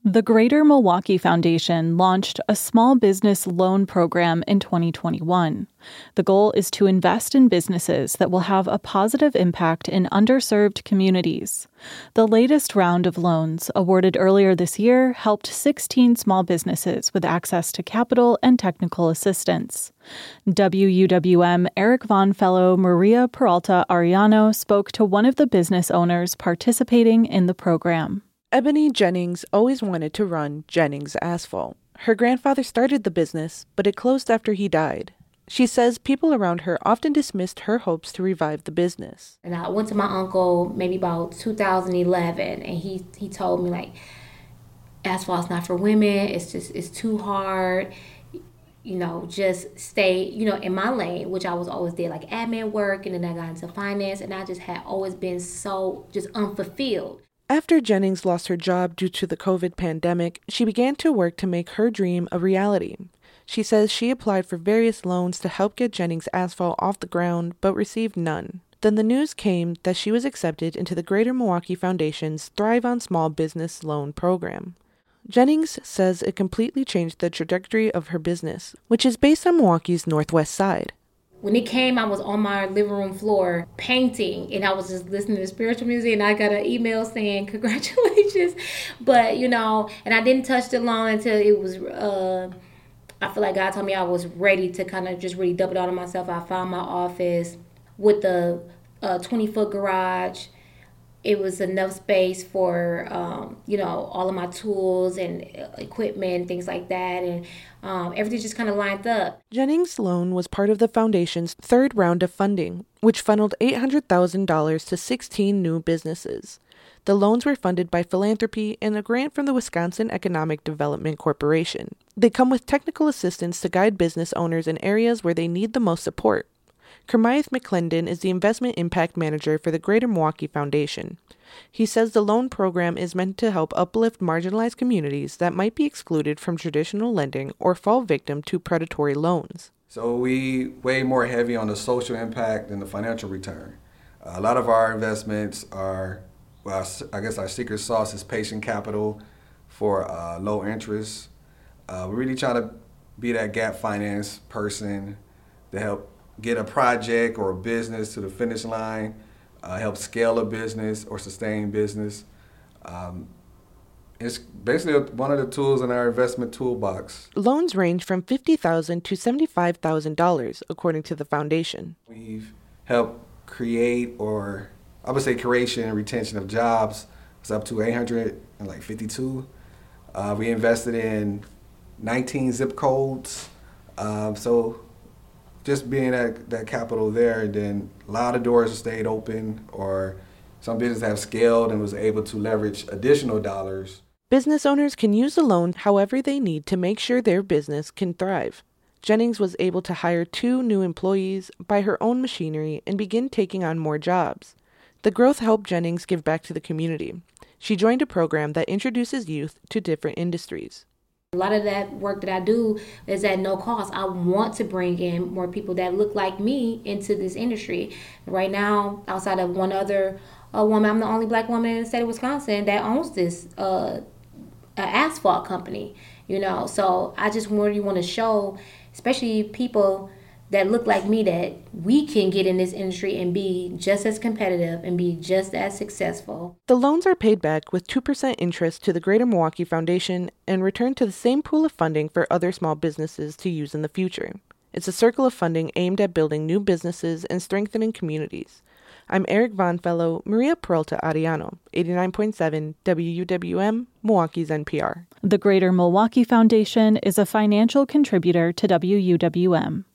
The Greater Milwaukee Foundation launched a small business loan program in 2021. The goal is to invest in businesses that will have a positive impact in underserved communities. The latest round of loans, awarded earlier this year, helped 16 small businesses with access to capital and technical assistance. WUWM Eric Von Fellow Maria Peralta Ariano spoke to one of the business owners participating in the program. Ebony Jennings always wanted to run Jennings Asphalt. Her grandfather started the business, but it closed after he died. She says people around her often dismissed her hopes to revive the business. And I went to my uncle maybe about 2011, and he told me, like, asphalt's not for women. It's too hard. Just stay, in my lane, which I was always did, like admin work, and then I got into finance, and I just had always been so just unfulfilled. After Jennings lost her job due to the COVID pandemic, she began to work to make her dream a reality. She says she applied for various loans to help get Jennings Asphalt off the ground, but received none. Then the news came that she was accepted into the Greater Milwaukee Foundation's Thrive on Small Business Loan program. Jennings says it completely changed the trajectory of her business, which is based on Milwaukee's northwest side. When it came, I was on my living room floor painting, and I was just listening to spiritual music, and I got an email saying, congratulations. But, and I didn't touch the loan until it was, I feel like God told me I was ready to kind of just really double down on myself. I found my office with the 20-foot garage. It was enough space for, all of my tools and equipment, things like that. And everything just kind of lined up. Jennings' loan was part of the foundation's third round of funding, which funneled $800,000 to 16 new businesses. The loans were funded by philanthropy and a grant from the Wisconsin Economic Development Corporation. They come with technical assistance to guide business owners in areas where they need the most support. Kermaeth McClendon is the Investment Impact Manager for the Greater Milwaukee Foundation. He says the loan program is meant to help uplift marginalized communities that might be excluded from traditional lending or fall victim to predatory loans. So we weigh more heavy on the social impact than the financial return. A lot of our investments are, I guess our secret sauce is patient capital for low interest. We're really trying to be that gap finance person to help get a project or a business to the finish line, help scale a business or sustain business. It's basically one of the tools in our investment toolbox. Loans range from $50,000 to $75,000, according to the foundation. We've helped create, or I would say creation and retention of jobs. It's up to 852. We invested in 19 zip codes. So just being that capital there, and then a lot of doors have stayed open, or some businesses have scaled and was able to leverage additional dollars. Business owners can use the loan however they need to make sure their business can thrive. Jennings was able to hire 2 new employees, buy her own machinery, and begin taking on more jobs. The growth helped Jennings give back to the community. She joined a program that introduces youth to different industries. A lot of that work that I do is at no cost. I want to bring in more people that look like me into this industry. Right now, outside of one other woman, I'm the only black woman in the state of Wisconsin that owns this asphalt company. So I just really want to show, especially people that look like me, that we can get in this industry and be just as competitive and be just as successful. The loans are paid back with 2% interest to the Greater Milwaukee Foundation and returned to the same pool of funding for other small businesses to use in the future. It's a circle of funding aimed at building new businesses and strengthening communities. I'm Eric Von Fellow, Maria Peralta Ariano, 89.7 WUWM, Milwaukee's NPR. The Greater Milwaukee Foundation is a financial contributor to WUWM.